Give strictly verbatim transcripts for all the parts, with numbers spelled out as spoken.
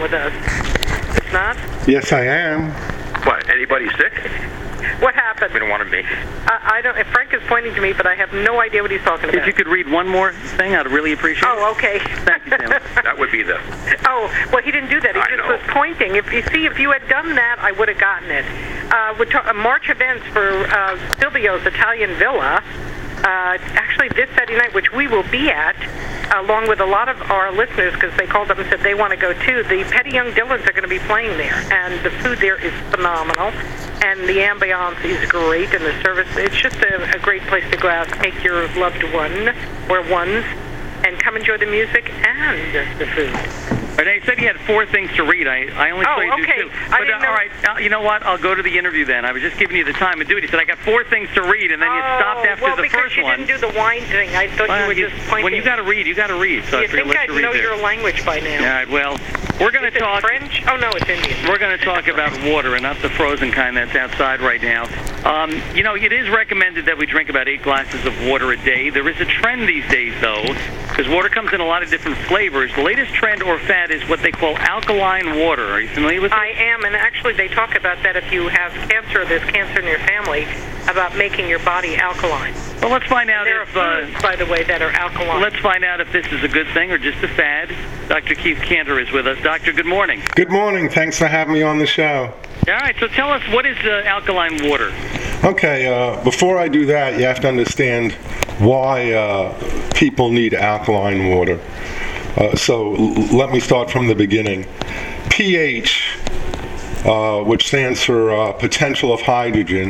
with us. It's not? Yes, I am. What, anybody sick? What happened? We don't want to be. I, I don't. Frank is pointing to me, but I have no idea what he's talking about. If you could read one more thing, I'd really appreciate it. Oh, okay. Thank you, Sam. That would be the... Oh, well, he didn't do that. He I just know. was pointing. If you see, if you had done that, I would have gotten it. Uh, we're ta- uh, March events for uh, Silvio's Italian Villa. Uh, actually, this Saturday night, which we will be at, along with a lot of our listeners, because they called up and said they want to go too. The Petty Young Dillons are going to be playing there, and the food there is phenomenal, and the ambiance is great, and the service. It's just a, a great place to go out, take your loved one or ones, and come enjoy the music and the food. And they said he had four things to read. I, I only Oh, saw you okay. do two. I But didn't uh, know- all right, uh, you know what? I'll go to the interview then. I was just giving you the time to do it. He said, I got four things to read, and then you oh, stopped after well, the because first you one. didn't do the wine thing. I thought Well, you were you- just pointing. When you got to read, you got to read. So you I figured think let I'd you read know there. your language by now? All right, well, we're going Is to it talk... French? Oh, no, it's Indian. We're going to talk about water, and not the frozen kind that's outside right now. Um, you know, it is recommended that we drink about eight glasses of water a day. There is a trend these days, though, because water comes in a lot of different flavors. The latest trend or fad is what they call alkaline water. Are you familiar with it? I am, and actually they talk about that if you have cancer, there's cancer in your family, about making your body alkaline. Well, let's find out There are if... Uh, foods, by the way, that are alkaline. let's find out if this is a good thing or just a fad. Doctor Keith Cantor is with us. Doctor, good morning. Good morning. Thanks for having me on the show. All right, so tell us, what is uh, alkaline water? Okay, uh, before I do that, you have to understand why uh, people need alkaline water. Uh, so l- let me start from the beginning. pH, uh, which stands for uh, potential of hydrogen,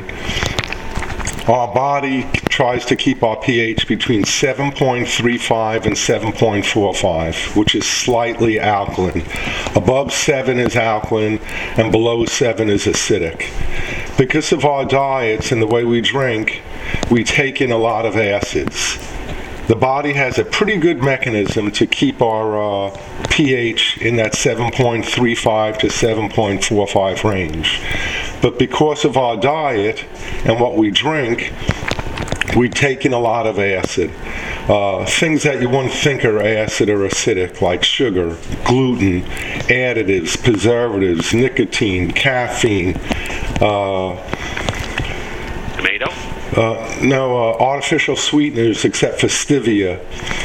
our body tries to keep our pH between seven point three five and seven point four five, which is slightly alkaline. Above seven is alkaline, and below seven is acidic. Because of our diets and the way we drink, we take in a lot of acids. The body has a pretty good mechanism to keep our uh, pH in that seven point three five to seven point four five range. But because of our diet and what we drink, we take in a lot of acid. Uh, things that you wouldn't think are acid or acidic, like sugar, gluten, additives, preservatives, nicotine, caffeine, uh, Tomato? Uh, no, uh, artificial sweeteners except for stevia,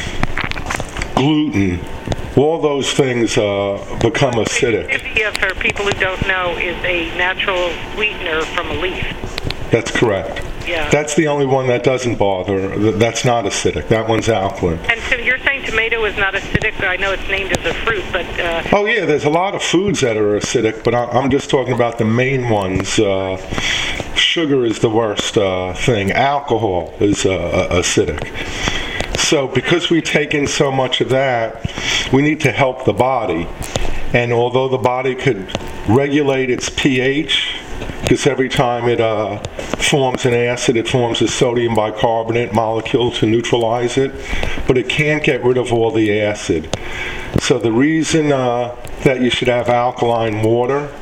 gluten, all those things uh, become acidic. Stevia, for people who don't know, is a natural sweetener from a leaf. That's correct. Yeah. That's the only one that doesn't bother. Th- That's not acidic. That one's alkaline. And so you're saying tomato is not acidic? I know it's named as a fruit, but... Uh, Oh yeah, there's a lot of foods that are acidic, but I- I'm just talking about the main ones. Uh, sugar is the worst uh, thing. Alcohol is uh, acidic. So because we take in so much of that, we need to help the body. And although the body could regulate its pH, because every time it uh, forms an acid, it forms a sodium bicarbonate molecule to neutralize it, but it can't get rid of all the acid. So the reason uh, that you should have alkaline water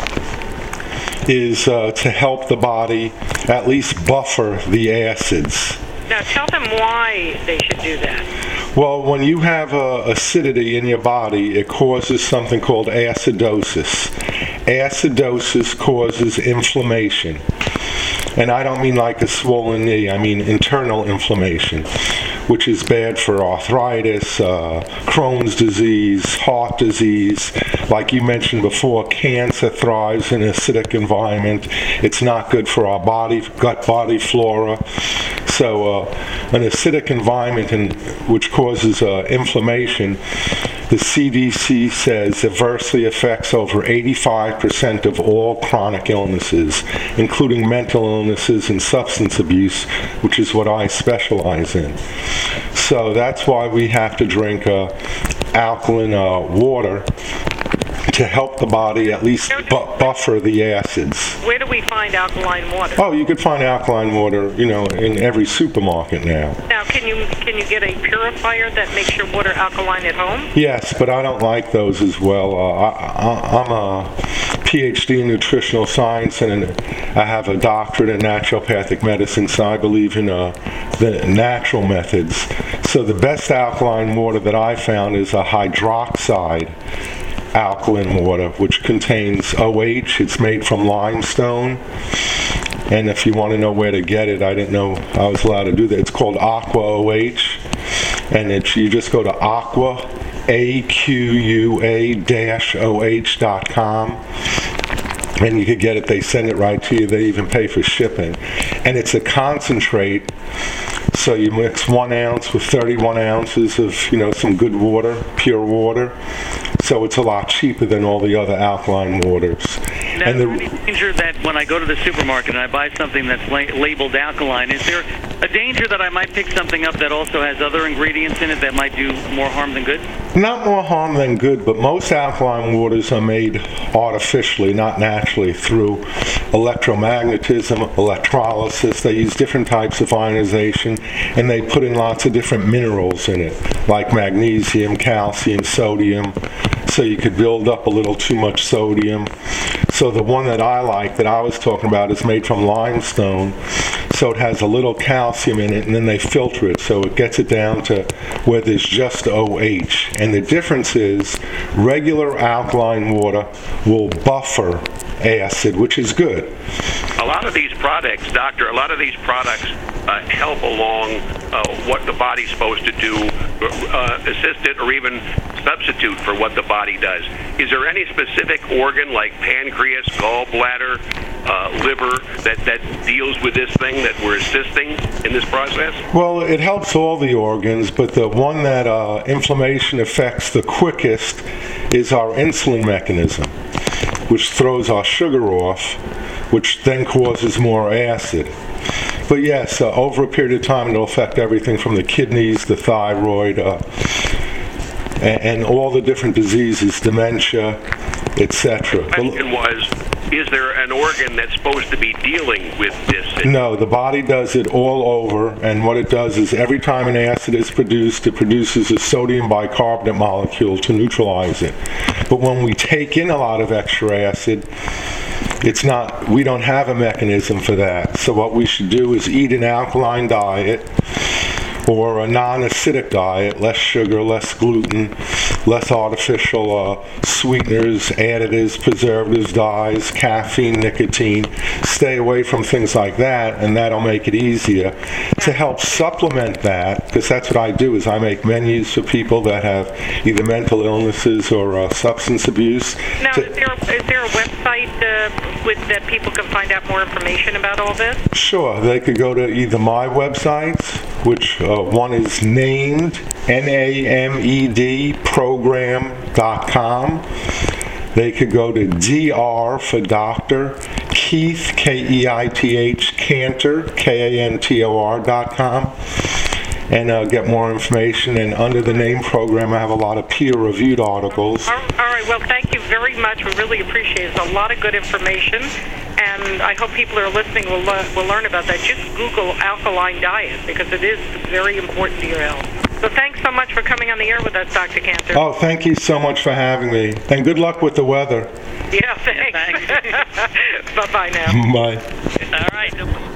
is uh, to help the body at least buffer the acids. now tell them why they should do that. Well, when you have uh, acidity in your body, it causes something called acidosis. Acidosis causes inflammation. And I don't mean like a swollen knee, I mean internal inflammation, which is bad for arthritis, uh, Crohn's disease, heart disease. Like you mentioned before, cancer thrives in an acidic environment. It's not good for our body, gut-body flora. So uh, an acidic environment in, which causes uh, inflammation, the C D C says adversely affects over eighty-five percent of all chronic illnesses, including mental illnesses and substance abuse, which is what I specialize in. So that's why we have to drink uh, alkaline uh, water to help the body at least bu- buffer the acids. Where do we find alkaline water? Oh, you could find alkaline water, you know, in every supermarket now. Now, can you can you get a purifier that makes your water alkaline at home? Yes, but I don't like those as well. Uh, I, I, I'm a P H D in nutritional science, and I have a doctorate in naturopathic medicine, so I believe in uh, the natural methods. So the best alkaline water that I found is a hydroxide alkaline water, which contains O H. It's made from limestone. And if you want to know where to get it, I didn't know I was allowed to do that. It's called Aqua O H. And it's, you just go to Aqua, A Q U A dash O H dot com. And you could get it. They send it right to you. They even pay for shipping. And it's a concentrate. So you mix one ounce with thirty-one ounces of, you know, some good water, pure water. So it's a lot cheaper than all the other alkaline waters. Now, and is the, there any danger that when I go to the supermarket and I buy something that's la- labeled alkaline, is there a danger that I might pick something up that also has other ingredients in it that might do more harm than good? Not more harm than good, but most alkaline waters are made artificially, not naturally, through electromagnetism, electrolysis. They use different types of ionization, and they put in lots of different minerals in it, like magnesium, calcium, sodium. So you could build up a little too much sodium. So the one that I like, that I was talking about, is made from limestone. So it has a little calcium in it, and then they filter it, so it gets it down to where there's just O H. And the difference is regular alkaline water will buffer acid, which is good. A lot of these products, doctor, a lot of these products uh, help along uh, what the body's supposed to do, uh, assist it, or even substitute for what the body does. Is there any specific organ like pancreas, gallbladder, uh, liver that, that deals with this thing that we're assisting in this process? Well, it helps all the organs, but the one that uh, inflammation affects the quickest is our insulin mechanism, which throws our sugar off, which then causes more acid. But yes, uh, over a period of time, it'll affect everything from the kidneys, the thyroid, uh, and, and all the different diseases, dementia, et cetera. The question was, is there an organ that's supposed to be dealing with this? No, the body does it all over, and what it does is every time an acid is produced, it produces a sodium bicarbonate molecule to neutralize it. But when we take in a lot of extra acid, it's not, we don't have a mechanism for that. So what we should do is eat an alkaline diet or a non-acidic diet, less sugar, less gluten, less artificial uh, sweeteners, additives, preservatives, dyes, caffeine, nicotine. Stay away from things like that, and that'll make it easier. To help supplement that, because that's what I do, is I make menus for people that have either mental illnesses or uh, substance abuse. Now, to, is there, is there a website uh, with, that people can find out more information about all this? Sure, they could go to either my websites, which uh, one is named, N A M E D, program dot com. They could go to D R for Doctor Keith, K E I T H, Cantor, K A N T O R dot com, and uh, get more information. And under the name program, I have a lot of peer-reviewed articles. All right, well, thank you very much. We really appreciate it. It's a lot of good information, and I hope people who are listening will, uh, will learn about that. Just Google alkaline diet, because it is very important to your health. So thanks so much for coming on the air with us, Doctor Cantor. Oh, thank you so much for having me. And good luck with the weather. Yeah, thanks. Yeah, thanks. Bye-bye now. Bye. All right.